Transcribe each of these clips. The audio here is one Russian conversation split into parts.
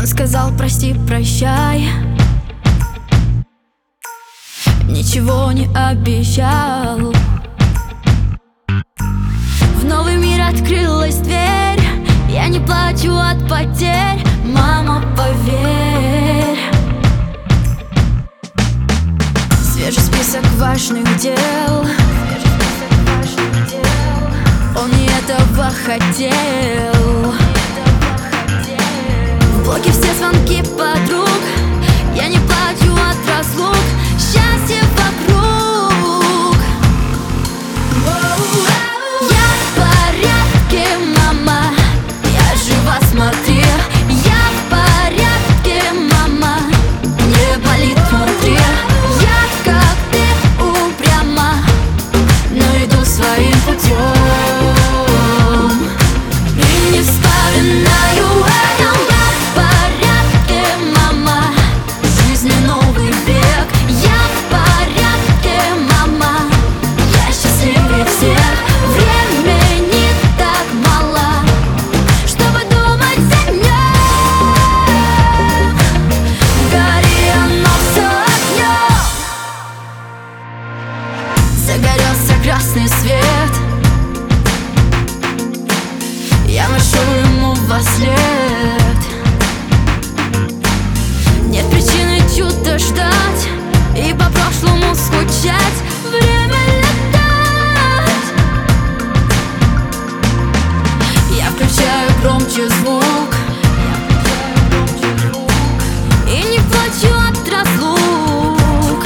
Он сказал: прости, прощай. Ничего не обещал. В новый мир открылась дверь. Я не плачу от потерь, мама, поверь. Свежий список важных дел. Он не этого хотел. В блоке все звонки подруг. Я не плачу от разлук. Счастье вокруг. Я в порядке, мама. Я жива, смотри. Я в порядке, мама. Не болит внутри. Я, как ты, упряма, но иду своим путем. И не вспоминаю о нем. Я в порядке, мама. Жизни новый век. Я в порядке, мама. Я счастливее всех. Времени так мало, чтобы думать о нем. Гори оно все огнем. Загорелся красный свет. Я машу ему вослед. Нет причины чудо ждать и по прошлому скучать. Время летать. Я включаю громче звук и не плачу от разлук.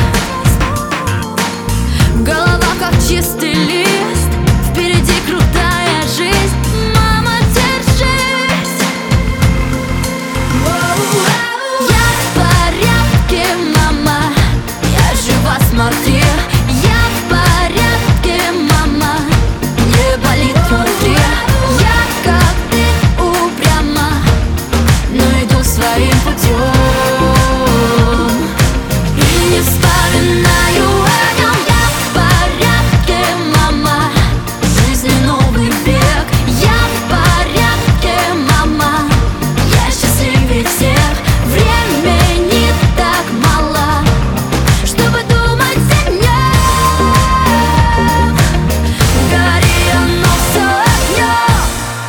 Голова как чистый лист. Впереди крутая жизнь. Мама, держись. Я в порядке, мама. Я жива, смотри. Я в порядке, мама. Не болит внутри. Я, как ты, упряма, но иду своим путем. И не вспоминаю о нем. Я в порядке, мама. Жизни новый век. Я в порядке, мама. Я счастливее всех. Времени так мало, чтобы думать о нем. Гори оно все огнем.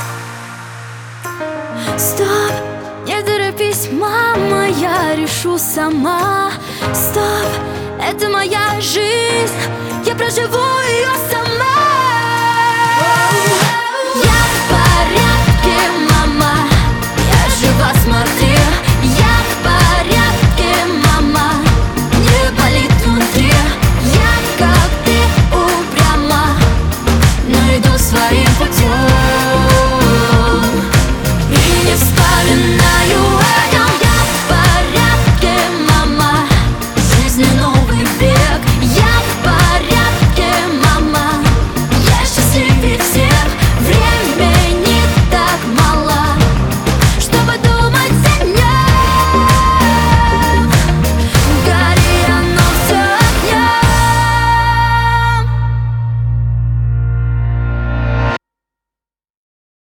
Стоп, не торопись, мама, я решу сама. Стоп, это моя жизнь, я проживу